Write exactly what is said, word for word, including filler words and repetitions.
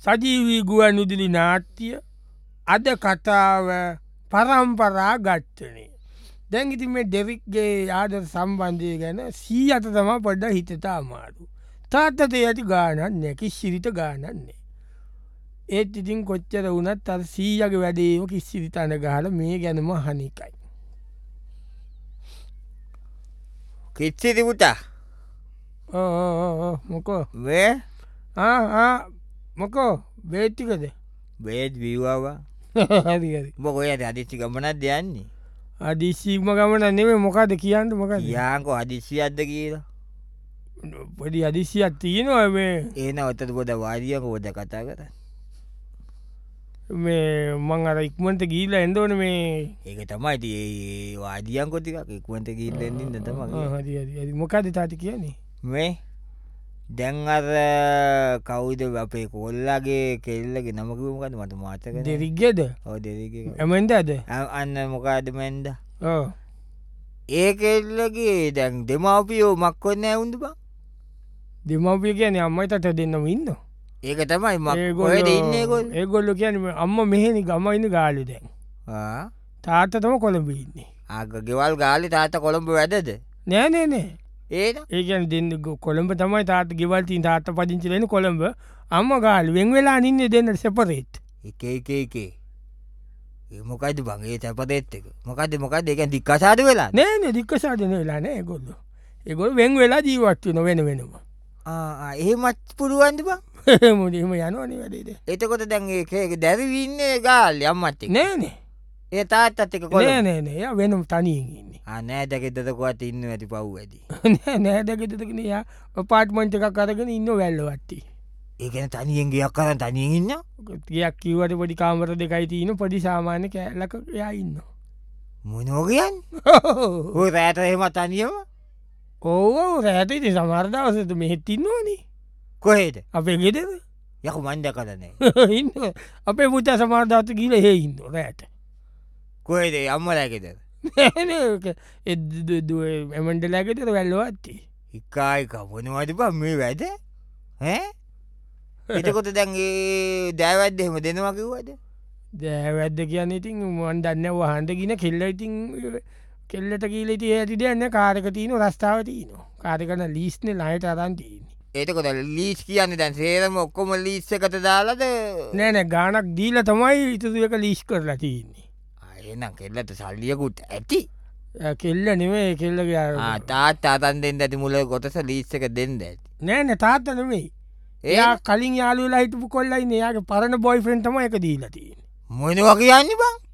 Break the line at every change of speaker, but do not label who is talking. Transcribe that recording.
සජීවී ගුවන්විදුලි නාට්‍ය අද කතාව පරම්පරා ගත්තනේ. දැන් ඉතින් මේ ඩෙරික්ගේ ආදර සම්බන්ධය ගැන සීයට තමයි පොඩ්ඩක් හිතට අමාරු. තාත්තට යටි ගානක් නැහැ, කිසිරිත ගානක් නැහැ. ඒත් ඉතින් කොච්චර වුණත් අර සීයාගේ වැඩේම කිසිරිත අඬ ගහලා මේ ගැනම අහන එකයි.
කිච්චිති පුතා
ඔව් ඔව් ඔව් ඔව් මොකෝ
වේ
ආ ආ මොකෝ බේත් ටිකද?
බේත් බිව්වා.
හරි හරි.
උඹ කොහෙද හදිස්සි ගමනක්ද යන්නේ?
හදිස්සිම ගමන නෙමෙයි. මොකද කියන්න මොකද?
කියාංකෝ හදිස්සියක්ද කියලා.
පොඩි හදිස්සියක් තියෙනවා මේ.
එහෙනම් ඔතන පොඩ වාඩියක පොඩ කතා කරන්න.
මේ මං අර ඉක්මනට ගිහිල්ලා එන්න ඕනේ මේ.
ඒක තමයි ඉතින් ඒ වාඩියන්කෝ ටිකක් ඉක්මනට ගිහිල්ලා එන්න ඉන්න තමයි.
ආ හරි හරි හරි. මොකද තාත්තා කියන්නේ?
මේ දැන් අර කවුද අපේ කොල්ලාගේ කෙල්ලගේ නම කිව්ව මොකද්ද මට මතක නැහැ.
දෙරිග්ගේද?
ඔව් දෙරිගේ.
එමෙන්දද?
අන්න මොකද්ද මෙන්ද?
ඔව්.
ඒ කෙල්ලගේ දැන් දෙමාපියෝ මක්කොත් නැහැ උන්ද බං?
දෙමාපිය කියන්නේ අම්මයි තාත්තා දෙන්නම ඉන්නවා.
ඒක තමයි මම කොහෙද ඉන්නේ ඒගොල්ලෝ?
ඒගොල්ලෝ කියන්නේ අම්මා මෙහෙනි ගම ඉන්න ගාලේ දැන්.
ආ
තාත්තා තමයි කොළඹ ඉන්නේ.
ආග ගෙවල් ගාලේ තාත්තා කොළඹ වැඩද?
නෑ නෑ නෑ.
ඒද?
ඒ කියන්නේ දෙන්න කොළඹ තමයි තාත්තා ගෙවල් තියෙන තාත්තා පදිංචිලා ඉන්නේ කොළඹ. අම්මා ගාලේ වෙන් වෙලා ඉන්නේ දෙන්න සෙපරේට්.
එක එක එක ඒ මොකද්ද බං ඒ සෙපරේට් එක? මොකද්ද මොකද්ද ඒ කියන්නේ දික්කසාද වෙලා?
නෑ නෑ දික්කසාද නෙවෙලා නෑ ඒගොල්ලෝ. ඒගොල්ලෝ වෙන් වෙලා ජීවත් වෙන වෙන වෙනම.
ආ ආ එහෙමත් පුළුවන්ද බං?
මොකද එහෙම යනවනේ වැඩේද?
එතකොට දැන් ඒක දැරිවි ඉන්නේ ගාල්ලේ අම්මත් එක්ක.
නෑ නෑ.
ඒ තාත්තත් එක්ක කොළඹ.
නෑ නෑ නෑ. එයා වෙනම තනියෙන් ඉන්නේ.
ආ නෑ දැකෙද්දද කොහත් ඉන්න ඇති පව් ඇති.
නෑ නෑ දැකෙද්දද එයා අපාර්ට්මන්ට් එකක් අරගෙන ඉන්න වැල්ලවට්ටි.
ඒ කියන්නේ තනියෙන් ගියක් අරන් තනියෙන් ඉන්නවා?
ගියක් කිව්වට පොඩි කාමර දෙකයි තියෙන පොඩි සාමාන්‍ය කෑල්ලක එයා ඉන්නවා.
මොනෝ කියන්නේ? ඔය රැට එහෙම තනියම?
ඔව් ඔව් රැට ඉතින් සමහර දවසට මෙහෙත් ඉන්නවනේ.
කොහෙද?
අපේ ගෙදර.
යකෝ මන් දැකලා නෑ.
ඉන්න අපේ පුතා සමහර දවසට ගිහලා එහෙ ඉන්නවා රැට.
කොහෙද අම්මලා ගෙදර?
නෑ නෑ ඒ දුවේ එමන්ඩලා ගෙදර වැල්ලවට්ටි.
ඉකායි කවනවද බං මේ වැඩ? ඈ? එතකොට දැන් ඒ දෑවැද්ද එහෙම දෙනවා කිව්වද?
දෑවැද්ද කියන්නේ ඉතින් මන් දන්නේ නැහැ වහන්න ගින කෙල්ල ඉතින් කෙල්ලට කියලා ඉතින් ඒ ඇති දෙයක් නෑ කාර් එක තියෙනවා රස්තාව තියෙනවා. කාර් එක න ලීස් නේ ණයට අරන් තියෙන්නේ.
එතකොට ලීස් කියන්නේ දැන් සේරම ඔක්කොම ලීස් එකට දාලාද?
නෑ නෑ ගාණක් දීලා තමයි ඉතුරු එක ලීස් කරලා තියෙන්නේ.
ආ එහෙනම් කෙල්ලට සල්ලියකුත් ඇති.
කෙල්ල නෙමෙයි කෙල්ලගේ
ආ තාත්තා අතන් දෙන්න ඇති මුල කොටස ලීස් එක දෙන්න ඇති.
නෑ නෑ තාත්තා නෙමෙයි. එයා කලින් යාළුවලා හිටපු කොල්ලා ඉන්නේ. එයාගේ පරණ බොයිෆ්‍රෙන්ඩ් තමයි ඒක දීලා තියෙන්නේ.
මොනවා කියන්නේ බං?